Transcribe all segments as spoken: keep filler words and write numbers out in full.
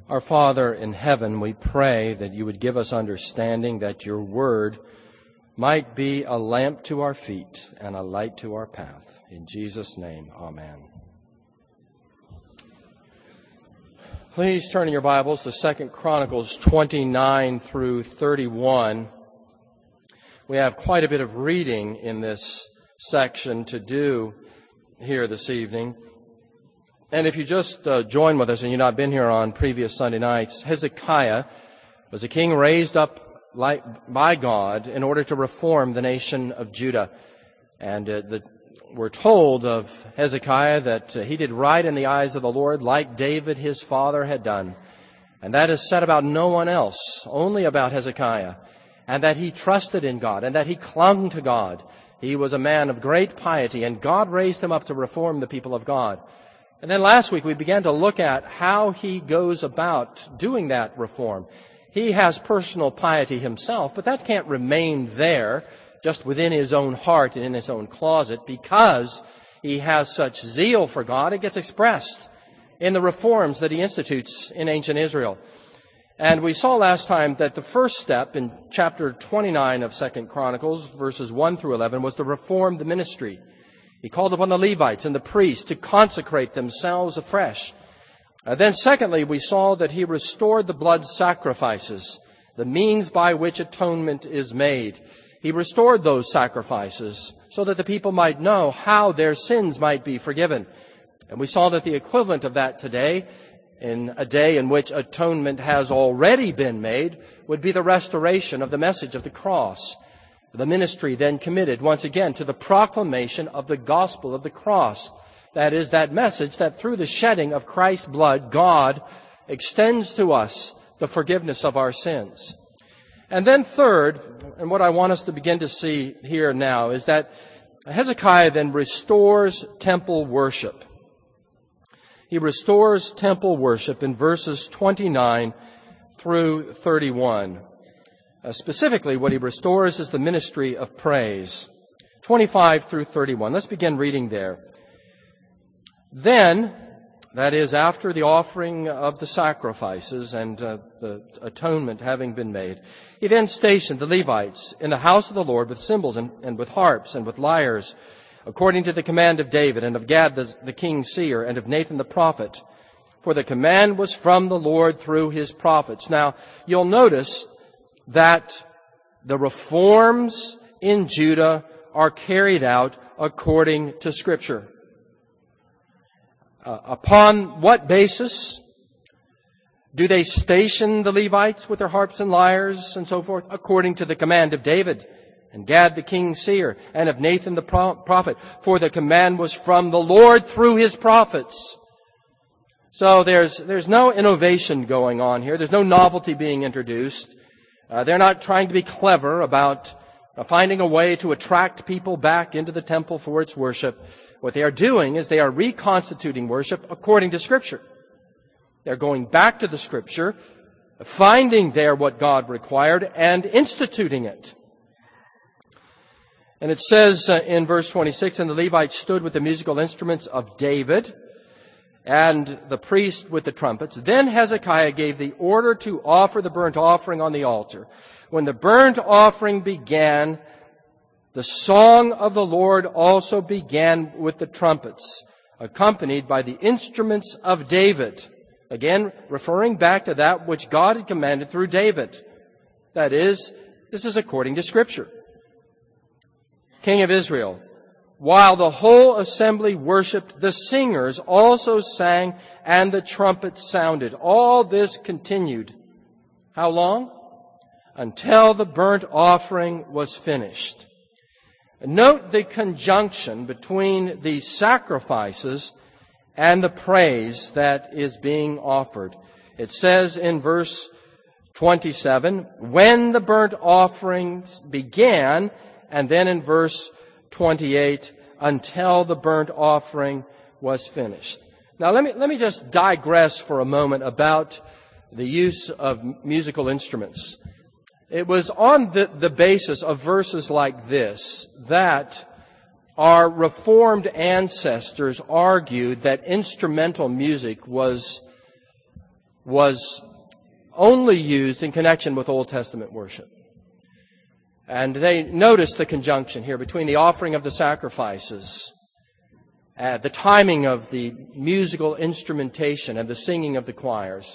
Our Father in heaven, we pray that you would give us understanding, that your word might be a lamp to our feet and a light to our path. In Jesus' name, amen. Please turn in your Bibles to Second Chronicles twenty-nine through thirty-one. We have quite a bit of reading in this section to do here this evening. And if you just uh, join with us and you've not been here on previous Sunday nights, Hezekiah was a king raised up like, by God in order to reform the nation of Judah. And uh, the, we're told of Hezekiah that uh, he did right in the eyes of the Lord like David his father had done. And that is said about no one else, only about Hezekiah. And that he trusted in God and that he clung to God. He was a man of great piety, and God raised him up to reform the people of God. And then last week we began to look at how he goes about doing that reform. He has personal piety himself, but that can't remain there just within his own heart and in his own closet because he has such zeal for God. It gets expressed in the reforms that he institutes in ancient Israel. And we saw last time that the first step in chapter twenty-nine of Second Chronicles, verses one through eleven, was to reform the ministry. He called upon the Levites and the priests to consecrate themselves afresh. Uh, then secondly, we saw that he restored the blood sacrifices, the means by which atonement is made. He restored those sacrifices so that the people might know how their sins might be forgiven. And we saw that the equivalent of that today, in a day in which atonement has already been made, would be the restoration of the message of the cross. The ministry then committed once again to the proclamation of the gospel of the cross. That is, that message that through the shedding of Christ's blood, God extends to us the forgiveness of our sins. And then third, and what I want us to begin to see here now, is that Hezekiah then restores temple worship. He restores temple worship in verses twenty-nine through thirty-one. Uh, specifically, what he restores is the ministry of praise. twenty-five through thirty-one. Let's begin reading there. Then, that is, after the offering of the sacrifices and uh, the atonement having been made, he then stationed the Levites in the house of the Lord with cymbals and, and with harps and with lyres, according to the command of David and of Gad the, the king's seer and of Nathan the prophet. For the command was from the Lord through his prophets. Now, you'll notice that the reforms in Judah are carried out according to Scripture. Uh, upon what basis do they station the Levites with their harps and lyres and so forth? According to the command of David and Gad the king's seer and of Nathan the prophet. For the command was from the Lord through his prophets. So there's, there's no innovation going on here. There's no novelty being introduced. Uh, they're not trying to be clever about uh, finding a way to attract people back into the temple for its worship. What they are doing is they are reconstituting worship according to Scripture. They're going back to the Scripture, finding there what God required, and instituting it. And it says uh, in verse twenty-six, and the Levites stood with the musical instruments of David, and the priest with the trumpets. Then Hezekiah gave the order to offer the burnt offering on the altar. When the burnt offering began, the song of the Lord also began with the trumpets, accompanied by the instruments of David. Again, referring back to that which God had commanded through David. That is, this is according to Scripture. King of Israel, while the whole assembly worshipped, the singers also sang and the trumpets sounded. All this continued. How long? Until the burnt offering was finished. Note the conjunction between the sacrifices and the praise that is being offered. It says in verse twenty-seven, when the burnt offerings began, and then in verse twenty-eight, until the burnt offering was finished. Now let me, let me just digress for a moment about the use of musical instruments. It was on the, the basis of verses like this that our Reformed ancestors argued that instrumental music was was only used in connection with Old Testament worship. And they noticed the conjunction here between the offering of the sacrifices, uh, the timing of the musical instrumentation and the singing of the choirs.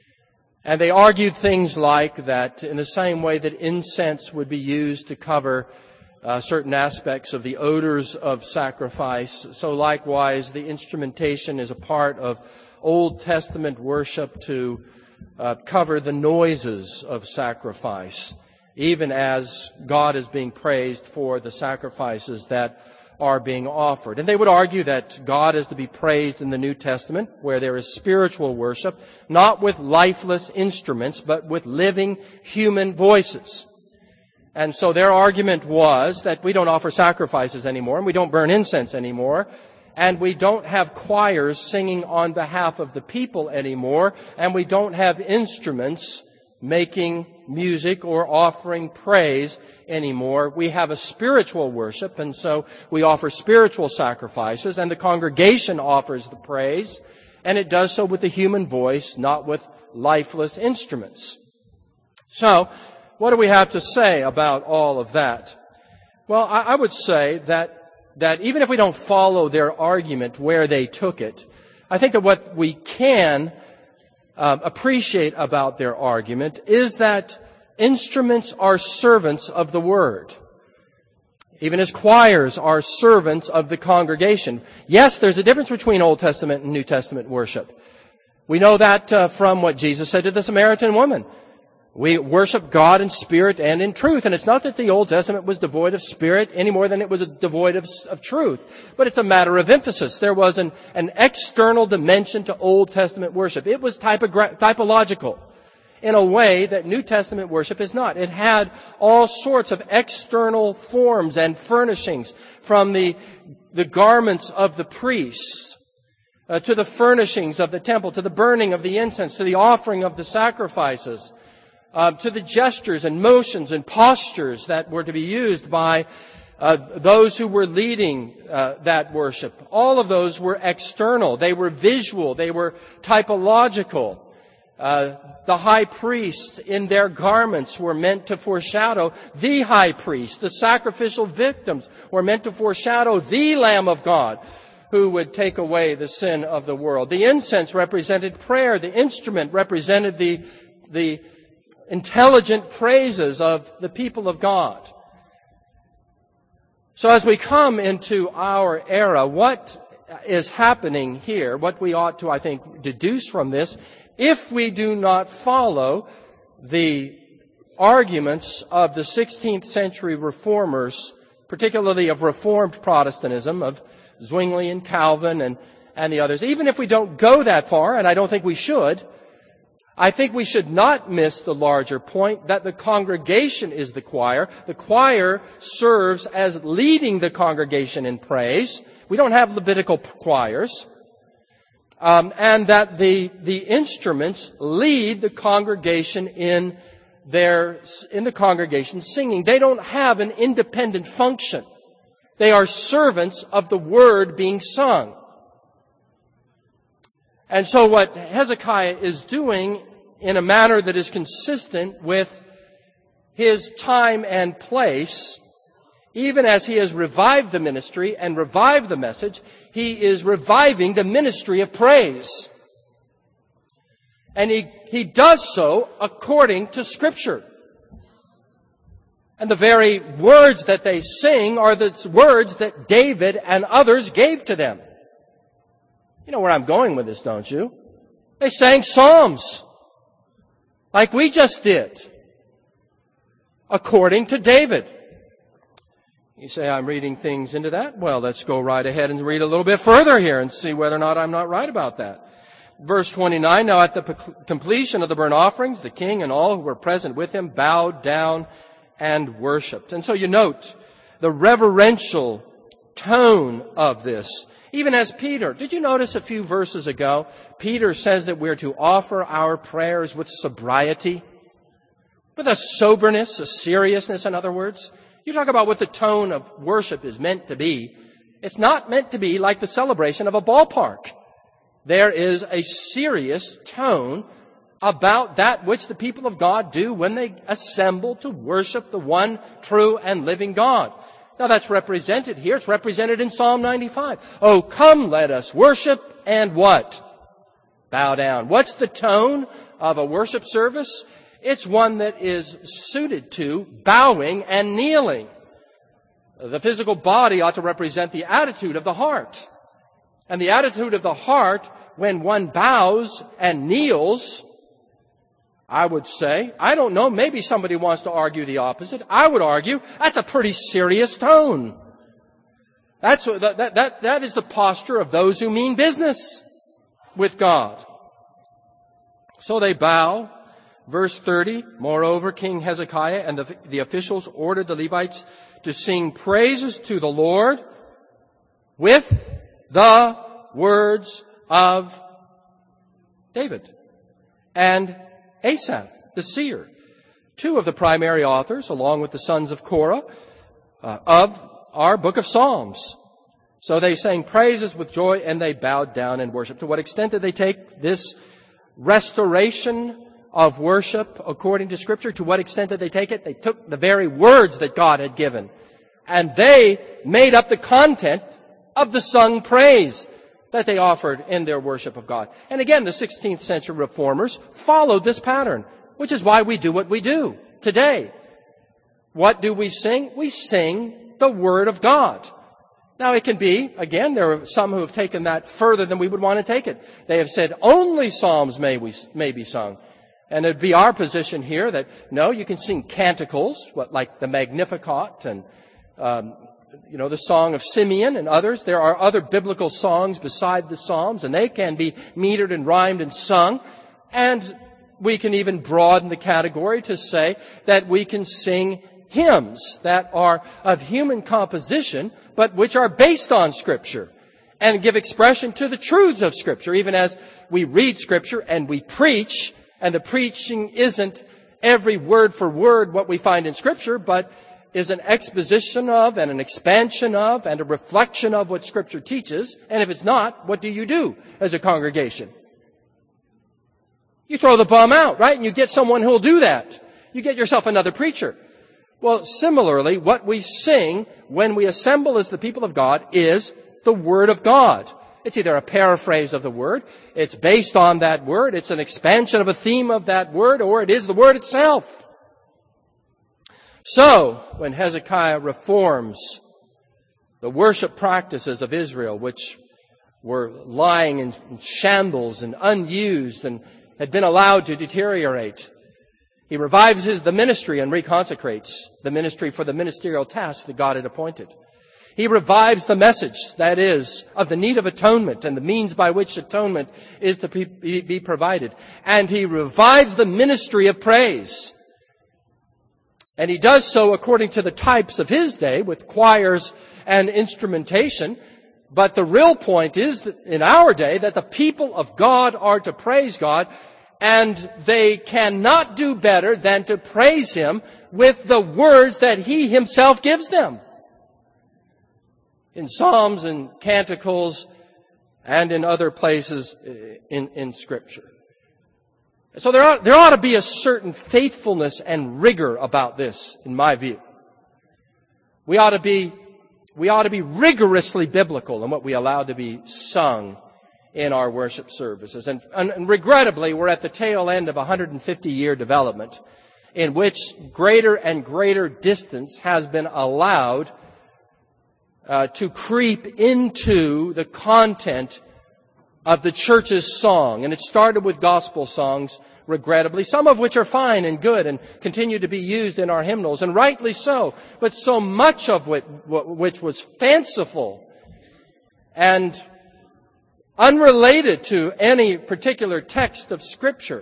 And they argued things like that in the same way that incense would be used to cover uh, certain aspects of the odors of sacrifice, so likewise the instrumentation is a part of Old Testament worship to uh, cover the noises of sacrifice, even as God is being praised for the sacrifices that are being offered. And they would argue that God is to be praised in the New Testament, where there is spiritual worship, not with lifeless instruments, but with living human voices. And so their argument was that we don't offer sacrifices anymore, and we don't burn incense anymore, and we don't have choirs singing on behalf of the people anymore, and we don't have instruments making music or offering praise anymore. We have a spiritual worship, and so we offer spiritual sacrifices, and the congregation offers the praise, and it does so with the human voice, not with lifeless instruments. So, what do we have to say about all of that? Well, I, I would say that that even if we don't follow their argument where they took it, I think that what we can Uh, appreciate about their argument is that instruments are servants of the Word. Even as choirs are servants of the congregation. Yes, there's a difference between Old Testament and New Testament worship. We know that uh, from what Jesus said to the Samaritan woman. We worship God in spirit and in truth. And it's not that the Old Testament was devoid of spirit any more than it was devoid of, of truth. But it's a matter of emphasis. There was an, an external dimension to Old Testament worship. It was typogra- typological in a way that New Testament worship is not. It had all sorts of external forms and furnishings, from the, the garments of the priests uh, to the furnishings of the temple, to the burning of the incense, to the offering of the sacrifices, Uh, to the gestures and motions and postures that were to be used by uh, those who were leading uh, that worship. All of those were external. They were visual. They were typological. Uh, the high priest in their garments were meant to foreshadow the high priest. The sacrificial victims were meant to foreshadow the Lamb of God who would take away the sin of the world. The incense represented prayer. The instrument represented the the intelligent praises of the people of God. So as we come into our era, what is happening here, what we ought to, I think, deduce from this, if we do not follow the arguments of the sixteenth century reformers, particularly of Reformed Protestantism, of Zwingli and Calvin and, and the others, even if we don't go that far, and I don't think we should, I think we should not miss the larger point that the congregation is the choir. The choir serves as leading the congregation in praise. We don't have Levitical choirs. Um, and that the, the instruments lead the congregation in their, in the congregation singing. They don't have an independent function. They are servants of the word being sung. And so what Hezekiah is doing in a manner that is consistent with his time and place, even as he has revived the ministry and revived the message, he is reviving the ministry of praise. And he, he does so according to Scripture. And the very words that they sing are the words that David and others gave to them. You know where I'm going with this, don't you? They sang psalms, like we just did, according to David. You say, I'm reading things into that? Well, let's go right ahead and read a little bit further here and see whether or not I'm not right about that. Verse twenty-nine, now at the completion of the burnt offerings, the king and all who were present with him bowed down and worshipped. And so you note the reverential tone of this. Even as Peter, did you notice a few verses ago, Peter says that we're to offer our prayers with sobriety, with a soberness, a seriousness, in other words. You talk about what the tone of worship is meant to be. It's not meant to be like the celebration of a ballpark. There is a serious tone about that which the people of God do when they assemble to worship the one true and living God. Now that's represented here. It's represented in Psalm ninety-five. Oh, come, let us worship and what? Bow down. What's the tone of a worship service? It's one that is suited to bowing and kneeling. The physical body ought to represent the attitude of the heart. And the attitude of the heart, when one bows and kneels, I would say, I don't know, maybe somebody wants to argue the opposite. I would argue that's a pretty serious tone. That's that, that, that, that is the posture of those who mean business with God. So they bow. Verse thirty, moreover, King Hezekiah and the, the officials ordered the Levites to sing praises to the Lord with the words of David and Asaph, the seer, two of the primary authors, along with the sons of Korah, uh, of our book of Psalms. So they sang praises with joy and they bowed down and worshiped. To what extent did they take this restoration of worship according to Scripture? To what extent did they take it? They took the very words that God had given, and they made up the content of the sung praise that they offered in their worship of God. And again, the sixteenth century reformers followed this pattern, which is why we do what we do today. What do we sing? We sing the Word of God. Now, it can be, again, there are some who have taken that further than we would want to take it. They have said only psalms may, we, may be sung. And it'd be our position here that, no, you can sing canticles, what, like the Magnificat and, um, you know, the Song of Simeon and others. There are other biblical songs beside the Psalms, and they can be metered and rhymed and sung. And we can even broaden the category to say that we can sing hymns that are of human composition, but which are based on Scripture and give expression to the truths of Scripture, even as we read Scripture and we preach. And the preaching isn't every word for word what we find in Scripture, but is an exposition of and an expansion of and a reflection of what Scripture teaches. And if it's not, what do you do as a congregation? You throw the bum out, right? And you get someone who will do that. You get yourself another preacher. Well, similarly, what we sing when we assemble as the people of God is the Word of God. It's either a paraphrase of the Word, it's based on that Word, it's an expansion of a theme of that Word, or it is the Word itself. So, when Hezekiah reforms the worship practices of Israel, which were lying in shambles and unused and had been allowed to deteriorate, he revives the ministry and reconsecrates the ministry for the ministerial task that God had appointed. He revives the message, that is, of the need of atonement and the means by which atonement is to be, be provided. And he revives the ministry of praise. And he does so according to the types of his day with choirs and instrumentation. But the real point is that in our day that the people of God are to praise God, and they cannot do better than to praise Him with the words that He Himself gives them. In Psalms and canticles and in other places in, in Scripture. So there ought, there ought to be a certain faithfulness and rigor about this, in my view. We ought to be, we ought to be rigorously biblical in what we allow to be sung in our worship services. And, and, and regrettably, we're at the tail end of a one hundred fifty year development in which greater and greater distance has been allowed Uh, to creep into the content of the church's song. And it started with gospel songs, regrettably, some of which are fine and good and continue to be used in our hymnals, and rightly so. But so much of it, which was fanciful and unrelated to any particular text of Scripture.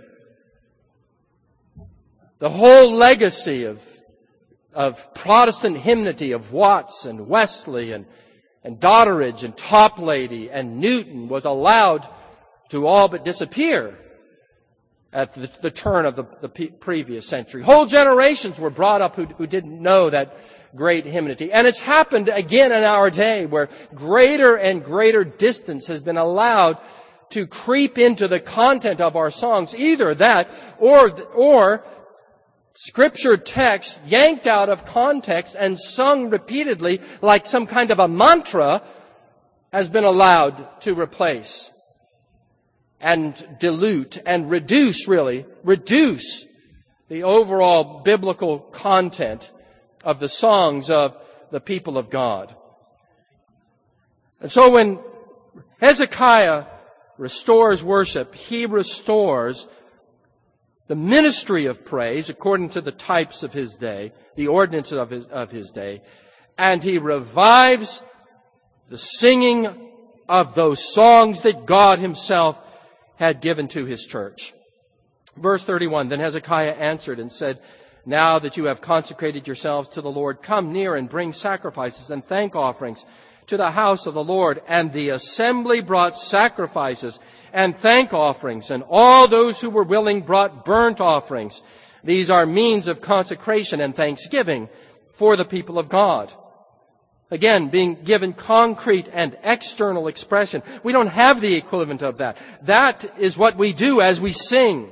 The whole legacy of of Protestant hymnody of Watts and Wesley and, and Dodderidge and Toplady and Newton was allowed to all but disappear at the, the turn of the, the previous century. Whole generations were brought up who, who didn't know that great hymnody. And it's happened again in our day where greater and greater distance has been allowed to creep into the content of our songs. Either that or, or Scripture text yanked out of context and sung repeatedly like some kind of a mantra has been allowed to replace and dilute and reduce, really, reduce the overall biblical content of the songs of the people of God. And so when Hezekiah restores worship, he restores the ministry of praise according to the types of his day, the ordinances of his, of his day, and he revives the singing of those songs that God himself had given to his church. Verse thirty-one, then Hezekiah answered and said, now that you have consecrated yourselves to the Lord, come near and bring sacrifices and thank offerings to the house of the Lord. And the assembly brought sacrifices and thank offerings, and all those who were willing brought burnt offerings. These are means of consecration and thanksgiving for the people of God. Again, being given concrete and external expression. We don't have the equivalent of that. That is what we do as we sing.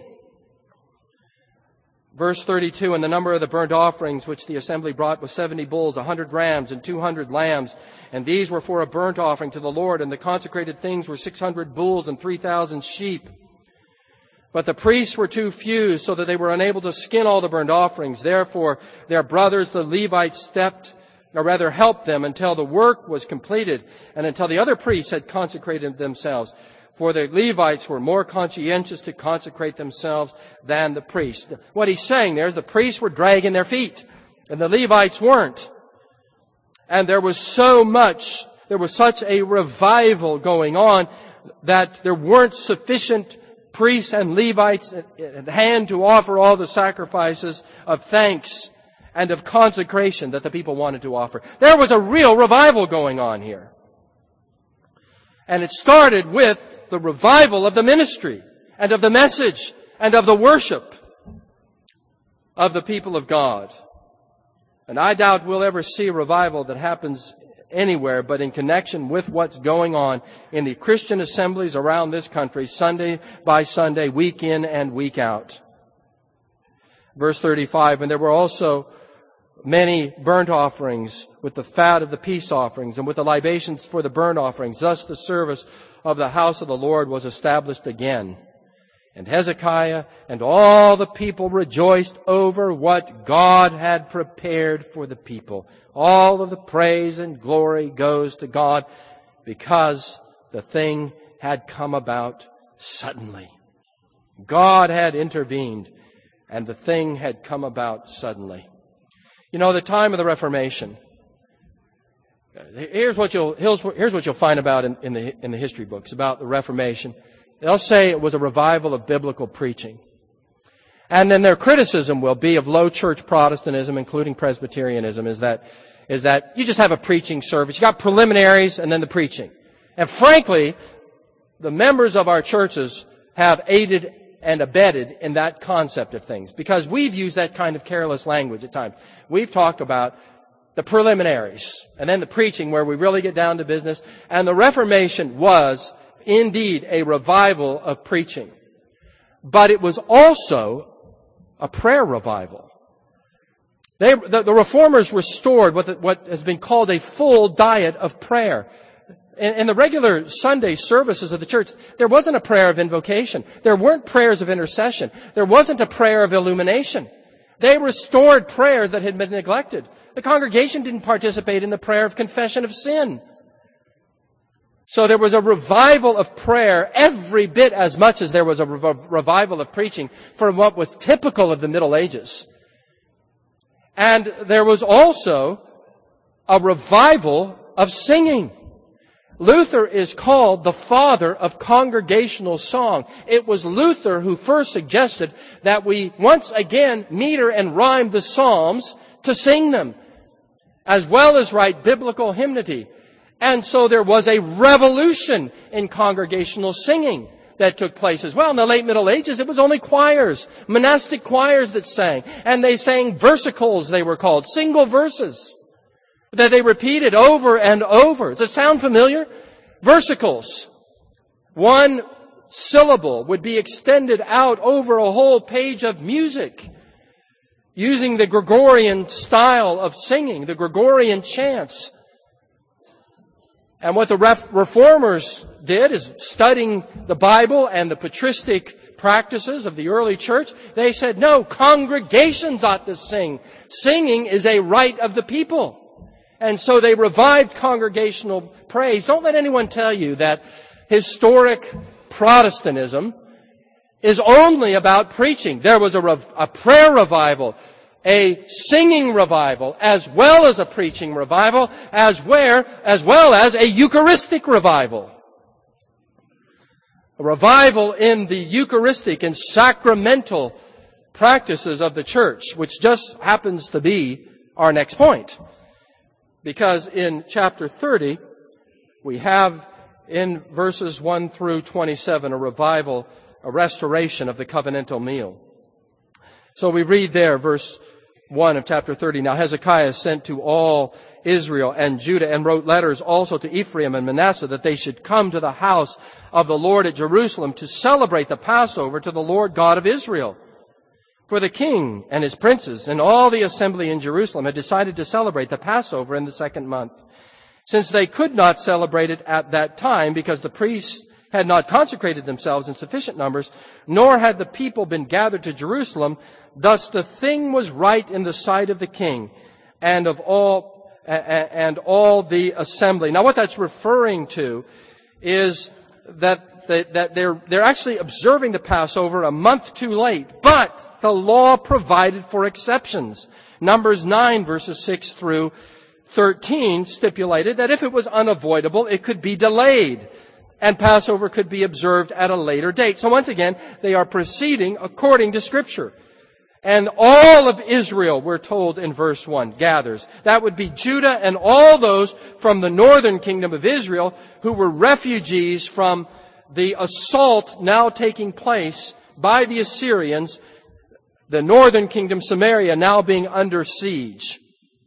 Verse thirty-two, and the number of the burnt offerings which the assembly brought was seventy bulls, a hundred rams, and two hundred lambs. And these were for a burnt offering to the Lord. And the consecrated things were six hundred bulls and three thousand sheep. But the priests were too few, so that they were unable to skin all the burnt offerings. Therefore, their brothers, the Levites, stepped, or rather helped them until the work was completed, and until the other priests had consecrated themselves. For the Levites were more conscientious to consecrate themselves than the priests. What he's saying there is the priests were dragging their feet, and the Levites weren't. And there was so much, there was such a revival going on that there weren't sufficient priests and Levites at hand to offer all the sacrifices of thanks and of consecration that the people wanted to offer. There was a real revival going on here. And it started with the revival of the ministry and of the message and of the worship of the people of God. And I doubt we'll ever see a revival that happens anywhere but in connection with what's going on in the Christian assemblies around this country, Sunday by Sunday, week in and week out. Verse thirty-five, and there were also many burnt offerings with the fat of the peace offerings and with the libations for the burnt offerings. Thus the service of the house of the Lord was established again. And Hezekiah and all the people rejoiced over what God had prepared for the people. All of the praise and glory goes to God because the thing had come about suddenly. God had intervened and the thing had come about suddenly. You know, the time of the Reformation, here's what you'll, here's, here's what you'll find about in, in, the, in the history books about the Reformation. They'll say it was a revival of biblical preaching. And then their criticism will be of low church Protestantism, including Presbyterianism, is that, is that you just have a preaching service. You got preliminaries and then the preaching. And frankly, the members of our churches have aided and abetted in that concept of things, because we've used that kind of careless language at times. We've talked about the preliminaries and then the preaching where we really get down to business. And the Reformation was indeed a revival of preaching. But it was also a prayer revival. They, the, the Reformers restored what, what has been called a full diet of prayer. In, in the regular Sunday services of the church, there wasn't a prayer of invocation. There weren't prayers of intercession. There wasn't a prayer of illumination. They restored prayers that had been neglected. The congregation didn't participate in the prayer of confession of sin. So there was a revival of prayer every bit as much as there was a rev- revival of preaching for what was typical of the Middle Ages. And there was also a revival of singing. Luther is called the father of congregational song. It was Luther who first suggested that we once again meter and rhyme the Psalms to sing them, as well as write biblical hymnody. And so there was a revolution in congregational singing that took place as well. In the late Middle Ages, it was only choirs, monastic choirs that sang. And they sang versicles, they were called, single verses that they repeated over and over. Does it sound familiar? Versicles. One syllable would be extended out over a whole page of music, using the Gregorian style of singing, the Gregorian chants. And what the reformers did is, studying the Bible and the patristic practices of the early church, they said, no, congregations ought to sing. Singing is a right of the people. And so they revived congregational praise. Don't let anyone tell you that historic Protestantism is only about preaching. There was a, rev- a prayer revival, a singing revival, as well as a preaching revival, as where, as well as a Eucharistic revival. A revival in the Eucharistic and sacramental practices of the church, which just happens to be our next point. Because in chapter thirty, we have in verses one through twenty-seven a revival, a restoration of the covenantal meal. So we read there, verse one of chapter thirty, Now Hezekiah sent to all Israel and Judah and wrote letters also to Ephraim and Manasseh that they should come to the house of the Lord at Jerusalem to celebrate the Passover to the Lord God of Israel. For the king and his princes and all the assembly in Jerusalem had decided to celebrate the Passover in the second month. Since they could not celebrate it at that time because the priests had not consecrated themselves in sufficient numbers, nor had the people been gathered to Jerusalem, thus the thing was right in the sight of the king and of all and all the assembly. Now, what that's referring to is that They, that they're, they're actually observing the Passover a month too late. But the law provided for exceptions. Numbers nine, verses six through thirteen stipulated that if it was unavoidable, it could be delayed. And Passover could be observed at a later date. So once again, they are proceeding according to Scripture. And all of Israel, we're told in verse one, gathers. That would be Judah and all those from the northern kingdom of Israel who were refugees from the assault now taking place by the Assyrians, the northern kingdom, Samaria, now being under siege.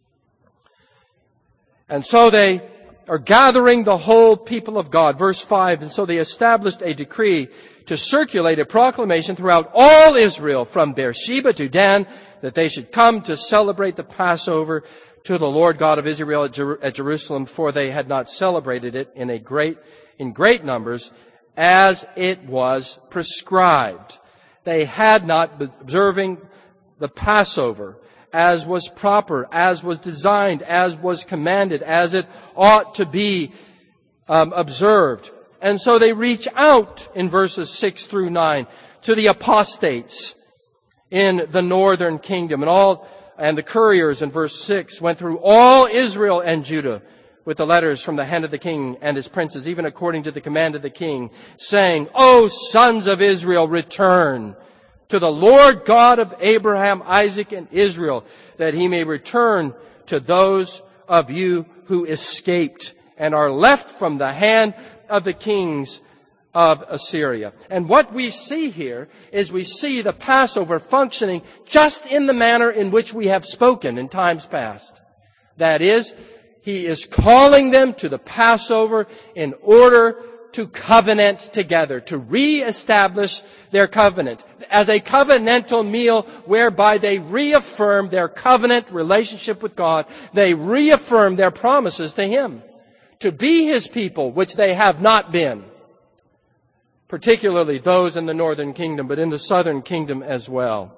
And so they are gathering the whole people of God. Verse five, and so they established a decree to circulate a proclamation throughout all Israel from Beersheba to Dan that they should come to celebrate the Passover to the Lord God of Israel at, Jer- at Jerusalem, for they had not celebrated it in a great, in great numbers, as it was prescribed. They had not been observing the Passover as was proper, as was designed, as was commanded, as it ought to be um, observed. And so they reach out in verses six through nine to the apostates in the northern kingdom. And all, and the couriers in verse six went through all Israel and Judah with the letters from the hand of the king and his princes, even according to the command of the king, saying, O sons of Israel, return to the Lord God of Abraham, Isaac, and Israel, that he may return to those of you who escaped and are left from the hand of the kings of Assyria. And what we see here is we see the Passover functioning just in the manner in which we have spoken in times past. That is, He is calling them to the Passover in order to covenant together, to reestablish their covenant as a covenantal meal whereby they reaffirm their covenant relationship with God. They reaffirm their promises to Him to be His people, which they have not been, particularly those in the northern kingdom, but in the southern kingdom as well.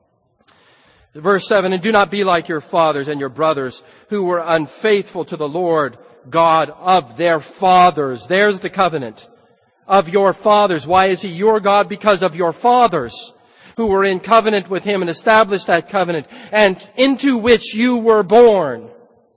Verse seven, and do not be like your fathers and your brothers who were unfaithful to the Lord God of their fathers. There's the covenant of your fathers. Why is He your God? Because of your fathers who were in covenant with Him and established that covenant and into which you were born.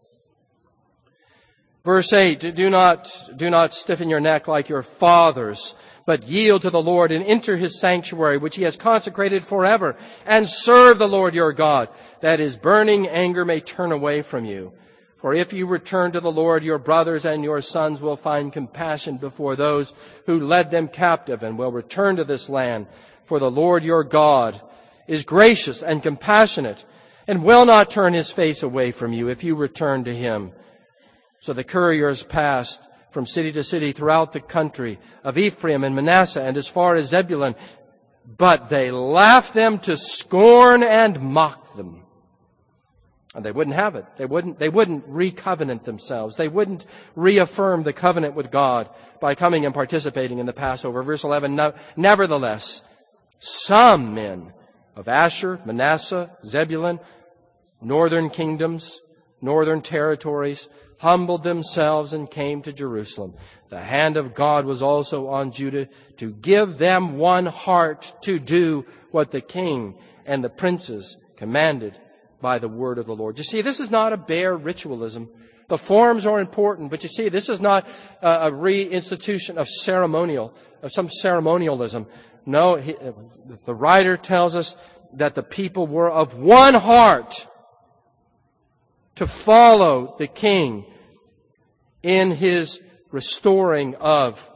Verse eight, do not, do not stiffen your neck like your fathers, but yield to the Lord and enter His sanctuary, which He has consecrated forever, and serve the Lord your God, that His burning anger may turn away from you. For if you return to the Lord, your brothers and your sons will find compassion before those who led them captive and will return to this land. For the Lord your God is gracious and compassionate and will not turn His face away from you if you return to Him. So the couriers passed from city to city throughout the country of Ephraim and Manasseh and as far as Zebulun. But they laughed them to scorn and mocked them. And they wouldn't have it. They wouldn't, they wouldn't re-covenant themselves. They wouldn't reaffirm the covenant with God by coming and participating in the Passover. Verse eleven, no, nevertheless, some men of Asher, Manasseh, Zebulun, northern kingdoms, northern territories, humbled themselves and came to Jerusalem. The hand of God was also on Judah to give them one heart to do what the king and the princes commanded by the word of the Lord. You see, this is not a bare ritualism. The forms are important, but you see, this is not a reinstitution of ceremonial, of some ceremonialism. No, he, the writer tells us that the people were of one heart to follow the king in his restoring of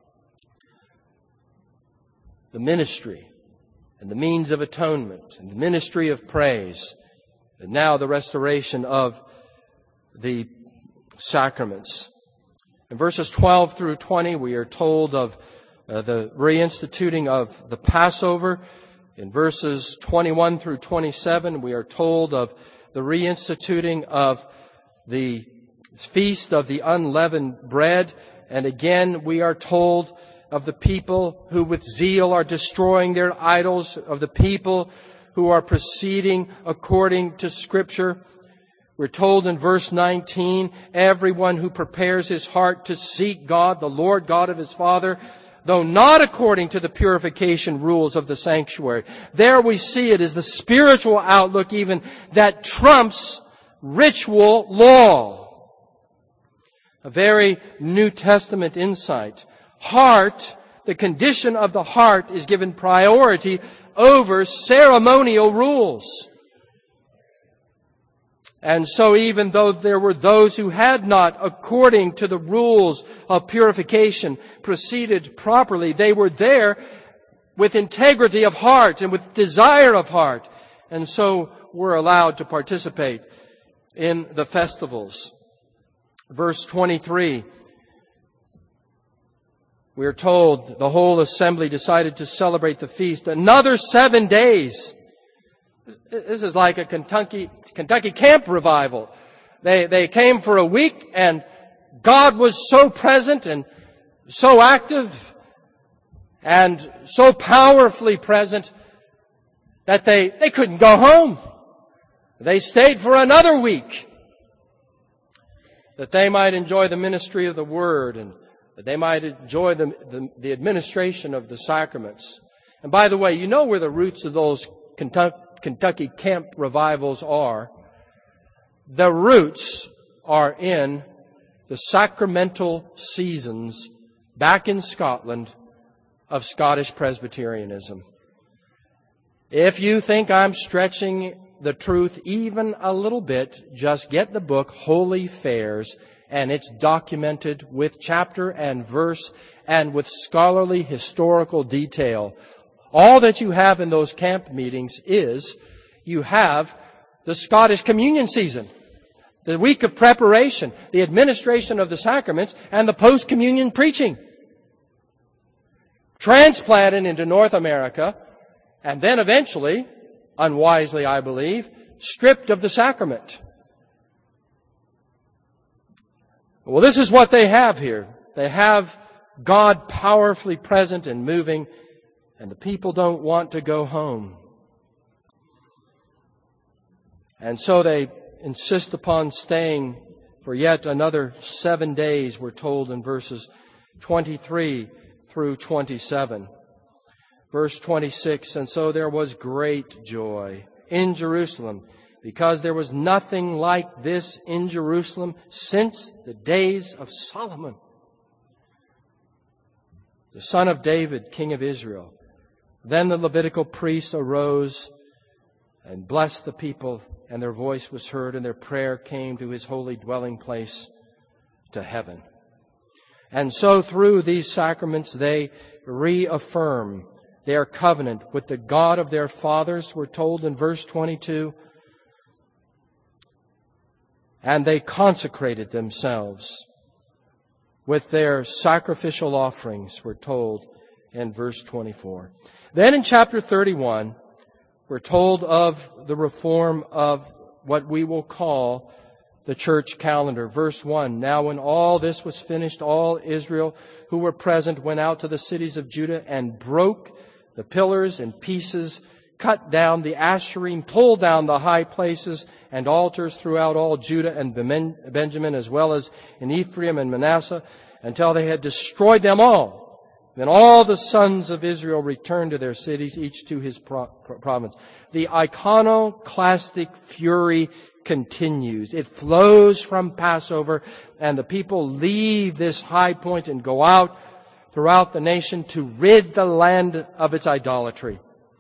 the ministry and the means of atonement and the ministry of praise, and now the restoration of the sacraments. In verses twelve through twenty, we are told of uh, the reinstituting of the Passover. In verses twenty-one through twenty-seven, we are told of the reinstituting of the feast of the unleavened bread. And again, we are told of the people who with zeal are destroying their idols, of the people who are proceeding according to Scripture. We're told in verse nineteen, everyone who prepares his heart to seek God, the Lord God of his Father, though not according to the purification rules of the sanctuary. There we see it as the spiritual outlook even that trumps ritual law. A very New Testament insight. Heart, the condition of the heart is given priority over ceremonial rules. And so even though there were those who had not, according to the rules of purification, proceeded properly, they were there with integrity of heart and with desire of heart, and so were allowed to participate in the festivals. Verse twenty-three, we are told the whole assembly decided to celebrate the feast another seven days. This is like a Kentucky, Kentucky camp revival. They, they came for a week and God was so present and so active and so powerfully present that they, they couldn't go home. They stayed for another week that they might enjoy the ministry of the Word and that they might enjoy the, the, the administration of the sacraments. And by the way, you know where the roots of those Kentucky Kentucky camp revivals are. The roots are in the sacramental seasons back in Scotland of Scottish Presbyterianism. If you think I'm stretching the truth even a little bit, just get the book Holy Fairs, and it's documented with chapter and verse and with scholarly historical detail. All that you have in those camp meetings is you have the Scottish communion season, the week of preparation, the administration of the sacraments, and the post-communion preaching. Transplanted into North America, and then eventually, unwisely I believe, stripped of the sacrament. Well, this is what they have here. They have God powerfully present and moving, and the people don't want to go home. And so they insist upon staying for yet another seven days, we're told in verses twenty-three through twenty-seven. Verse twenty-six, and so there was great joy in Jerusalem, because there was nothing like this in Jerusalem since the days of Solomon, the son of David, king of Israel. Then the Levitical priests arose and blessed the people, and their voice was heard, and their prayer came to his holy dwelling place, to heaven. And so through these sacraments they reaffirm their covenant with the God of their fathers, we're told in verse twenty-two. And they consecrated themselves with their sacrificial offerings, we're told in verse twenty-four. Then in chapter thirty-one, we're told of the reform of what we will call the church calendar. Verse one, now when all this was finished, all Israel who were present went out to the cities of Judah and broke the pillars in pieces, cut down the Asherim, pulled down the high places and altars throughout all Judah and Benjamin, as well as in Ephraim and Manasseh, until they had destroyed them all. Then all the sons of Israel returned to their cities, each to his pro- province. The iconoclastic fury continues. It flows from Passover, and the people leave this high point and go out throughout the nation to rid the land of its idolatry.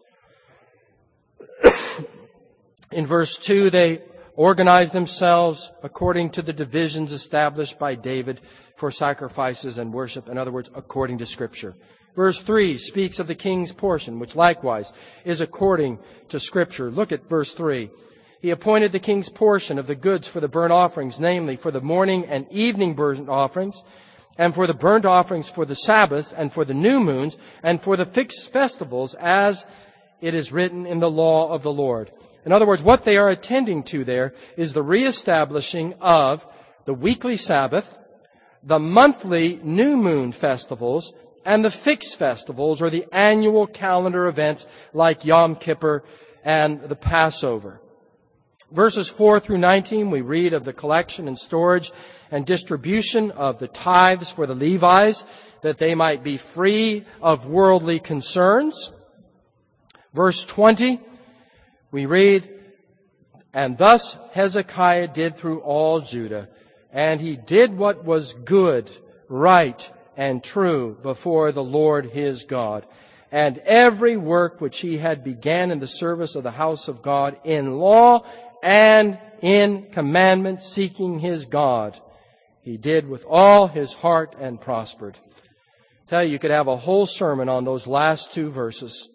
In verse two, they organize themselves according to the divisions established by David for sacrifices and worship. In other words, according to Scripture. Verse three speaks of the king's portion, which likewise is according to Scripture. Look at verse three. He appointed the king's portion of the goods for the burnt offerings, namely for the morning and evening burnt offerings, and for the burnt offerings for the Sabbath, and for the new moons, and for the fixed festivals, as it is written in the law of the Lord. In other words, what they are attending to there is the reestablishing of the weekly Sabbath, the monthly new moon festivals, and the fixed festivals, or the annual calendar events like Yom Kippur and the Passover. Verses four through nineteen, we read of the collection and storage and distribution of the tithes for the Levites, that they might be free of worldly concerns. Verse twenty, we read, and thus Hezekiah did through all Judah, and he did what was good, right, and true before the Lord his God. And every work which he had began in the service of the house of God, in law and in commandment, seeking his God, he did with all his heart and prospered. I tell you, you could have a whole sermon on those last two verses.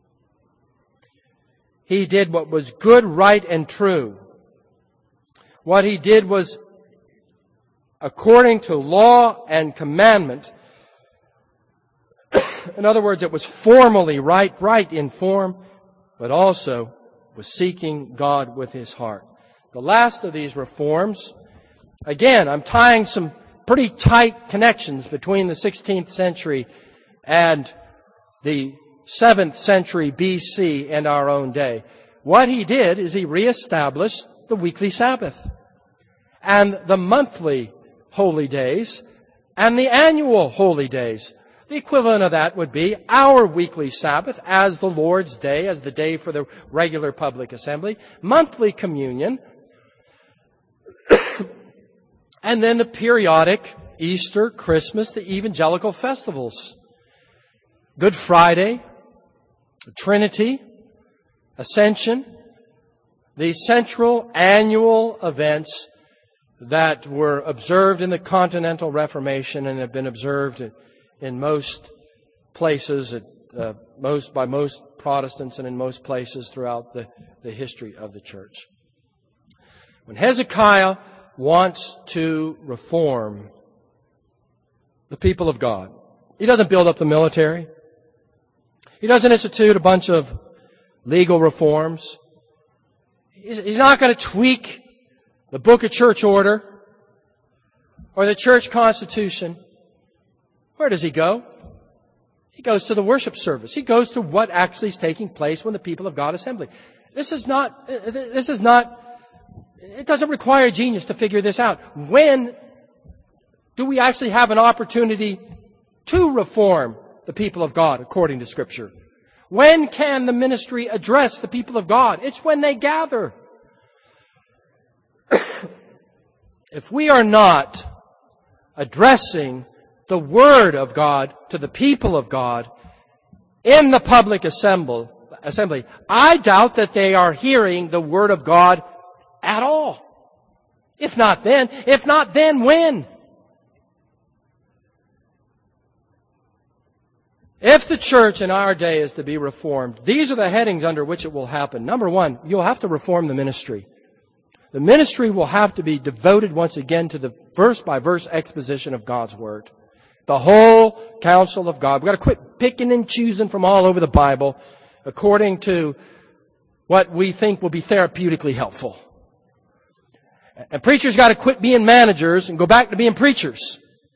He did what was good, right, and true. What he did was according to law and commandment. In other words, it was formally right, right in form, but also was seeking God with his heart. The last of these reforms, again, I'm tying some pretty tight connections between the sixteenth century and the seventh century B C and our own day. What he did is he reestablished the weekly Sabbath and the monthly holy days and the annual holy days. The equivalent of that would be our weekly Sabbath as the Lord's Day, as the day for the regular public assembly, monthly communion, and then the periodic Easter, Christmas, the evangelical festivals, Good Friday, Trinity, Ascension, the central annual events that were observed in the Continental Reformation and have been observed in most places, uh, most by most Protestants and in most places throughout the, the history of the church. When Hezekiah wants to reform the people of God, he doesn't build up the military. He doesn't institute a bunch of legal reforms. He's not going to tweak the Book of Church Order or the church constitution. Where does he go? He goes to the worship service. He goes to what actually is taking place when the people of God assemble. This is not, this is not, it doesn't require genius to figure this out. When do we actually have an opportunity to reform the people of God according to Scripture? When can the ministry address the people of God? It's when they gather. If we are not addressing the Word of God to the people of God in the public assembly, assembly, I doubt that they are hearing the Word of God at all. If not then, if not then, when? If the church in our day is to be reformed, these are the headings under which it will happen. Number one, you'll have to reform the ministry. The ministry will have to be devoted once again to the verse-by-verse exposition of God's Word. The whole counsel of God. We've got to quit picking and choosing from all over the Bible according to what we think will be therapeutically helpful. And preachers got to quit being managers and go back to being preachers.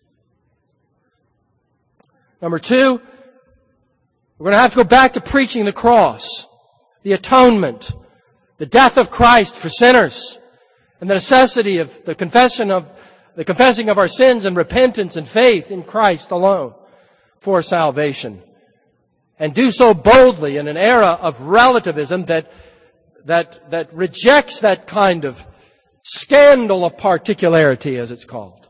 Number two, we're going to have to go back to preaching the cross, the atonement, the death of Christ for sinners, and the necessity of the confession of the confessing of our sins and repentance and faith in Christ alone for salvation. And do so boldly in an era of relativism that, that, that rejects that kind of scandal of particularity, as it's called.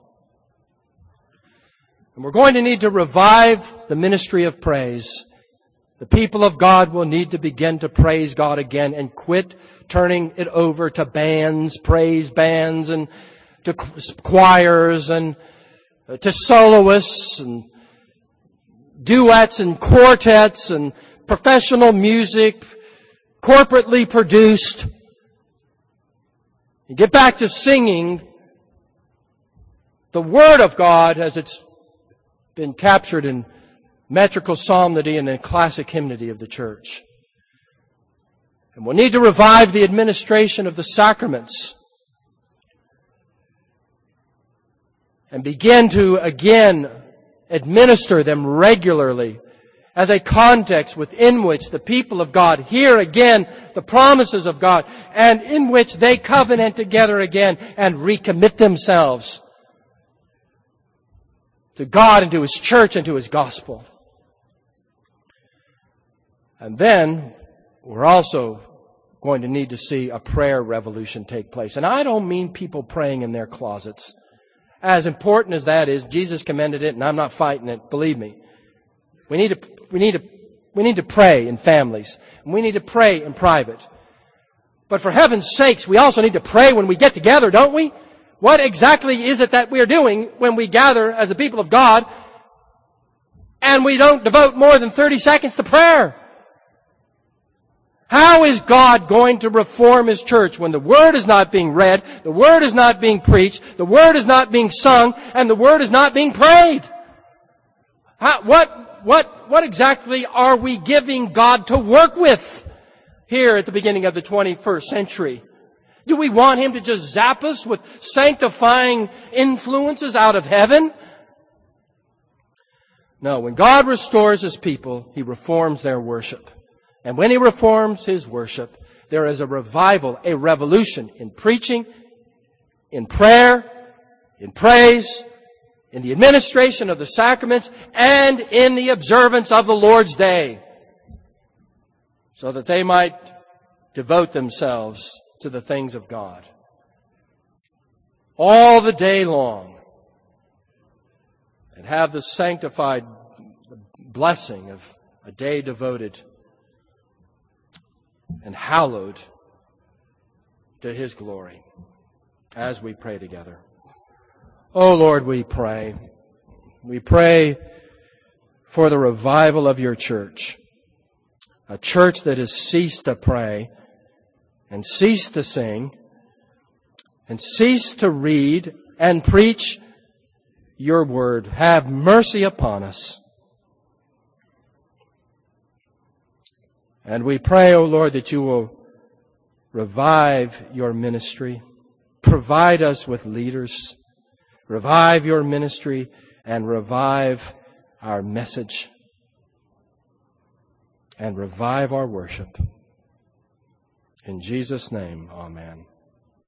And we're going to need to revive the ministry of praise. The people of God will need to begin to praise God again and quit turning it over to bands, praise bands, and to choirs, and to soloists, and duets, and quartets, and professional music, corporately produced. You get back to singing the Word of God as it's been captured in metrical psalmody and in classic hymnody of the church. And we'll need to revive the administration of the sacraments and begin to again administer them regularly as a context within which the people of God hear again the promises of God, and in which they covenant together again and recommit themselves to God and to His church and to His gospel. And then we're also going to need to see a prayer revolution take place. And I don't mean people praying in their closets. As important as that is, Jesus commended it, and I'm not fighting it, believe me. We need to, we need to, we need to pray in families, and we need to pray in private. But for heaven's sakes, we also need to pray when we get together, don't we? What exactly is it that we're doing when we gather as the people of God and we don't devote more than thirty seconds to prayer? How is God going to reform His church when the Word is not being read, the Word is not being preached, the Word is not being sung, and the Word is not being prayed? How, what, what, what exactly are we giving God to work with here at the beginning of the twenty-first century? Do we want Him to just zap us with sanctifying influences out of heaven? No, when God restores His people, He reforms their worship. And when He reforms His worship, there is a revival, a revolution in preaching, in prayer, in praise, in the administration of the sacraments, and in the observance of the Lord's Day, so that they might devote themselves to the things of God all the day long and have the sanctified blessing of a day devoted and hallowed to His glory, as we pray together. Oh Lord, we pray. We pray for the revival of Your church, a church that has ceased to pray and ceased to sing and ceased to read and preach Your word. Have mercy upon us. And we pray, O Lord, that You will revive Your ministry. Provide us with leaders. Revive Your ministry and revive our message. And revive our worship. In Jesus' name, amen.